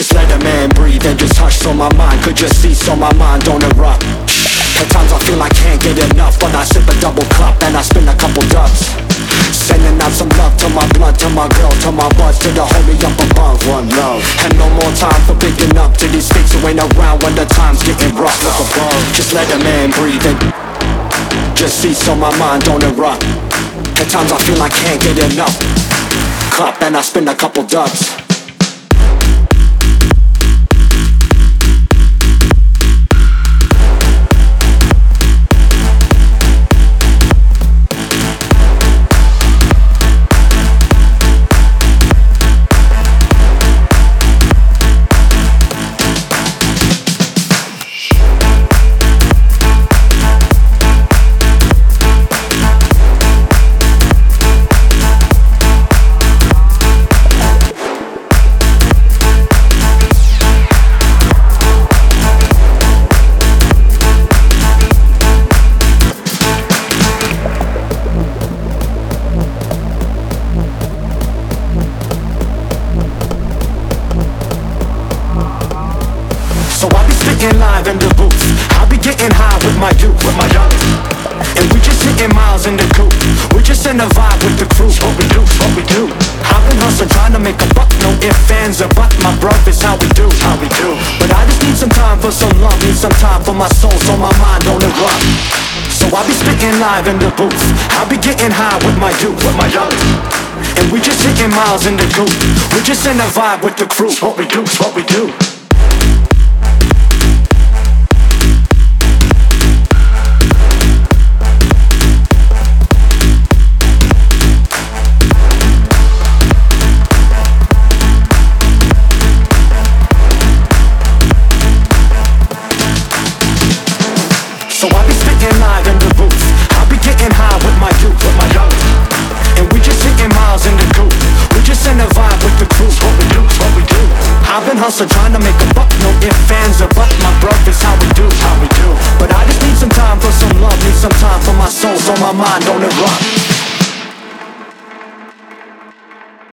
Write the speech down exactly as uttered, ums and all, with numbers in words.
Just let a man breathe and just hush so my mind could just see, so my mind don't erupt. At times I feel I can't get enough, but I sip a double cup and I spin a couple dubs. Sending out some love to my blunt, to my girl, to my buds, to the homie up above. One love. And no more time for picking up to these fakes who ain't around when the time's getting rough. Look above. Just let a man breathe and just see so my mind don't erupt. At times I feel I can't get enough. Cup and I spin a couple dubs. So I be spitting live in the booth. I be getting high with my youth, with my young. And we just hitting miles in the coupe. We just in a vibe with the crew. What we do, what we do. I've been hustling trying to make a buck. No ifs, ands, or buts. My bro is how we do, how we do. But I just need some time for some love. Need some time for my soul so my mind don't erupt. So I be spitting live in the booth. I be getting high with my youth, with my young. And we just hitting miles in the coupe. We just in a vibe with the crew. What we do, what we do. So I be spitting live in the booth. I be getting high with my youth, with my young. And we just hitting miles in the coupe. We just in a vibe with the crew. What we do, what we do. I've been hustling trying to make a buck. No ifs, fans, or buts. My bro is how we do, how we do. But I just need some time for some love. Need some time for my soul so my mind don't erupt.